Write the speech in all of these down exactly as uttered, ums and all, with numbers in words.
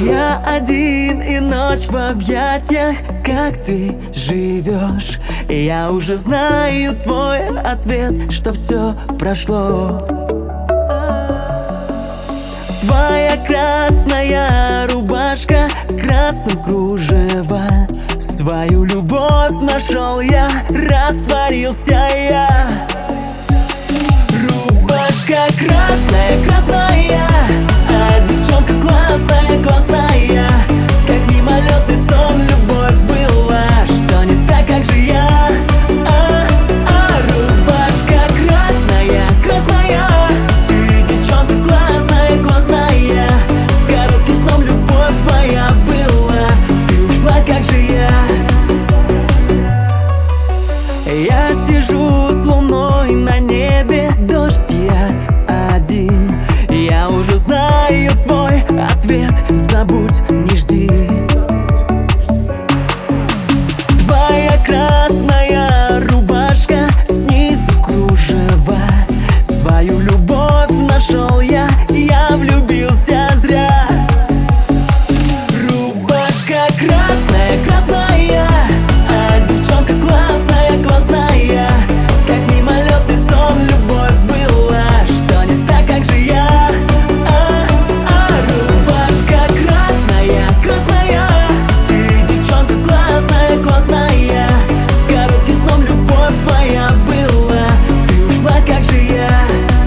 Я один и ночь в объятиях, как ты живешь. Я уже знаю твой ответ, что все прошло. Твоя красная рубашка, красным кружева. Свою любовь нашел я, растворился я. Рубашка красная, красная, а девчонка классная, классная. Как мимолетный сон, любовь была, что не так, как же я. А, а, рубашка красная, красная, ты девчонка классная, классная. Коротким сном любовь твоя была, ты ушла, как же я. Я сижу с луной на небе, дождь я один. Я уже знаю твой ответ, забудь, не жди. Твоя красная рубашка, снизу кружева. Свою любовь нашел я, я влюбился зря. Рубашка красная, красная, а девчонка классная, классная. Как мимолетный сон, любовь была, что не так, как же я. А, а, рубашка красная, красная, ты девчонка классная, классная. Коротким сном любовь твоя была, ты ушла, как же я.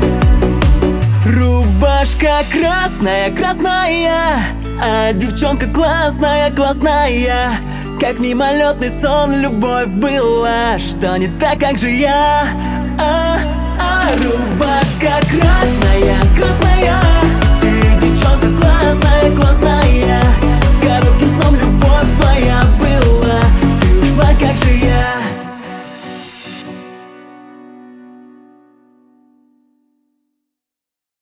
Рубашка красная, красная, а девчонка классная, классная. Как мимолетный сон, любовь была, что не так, как же я. А, а, рубашка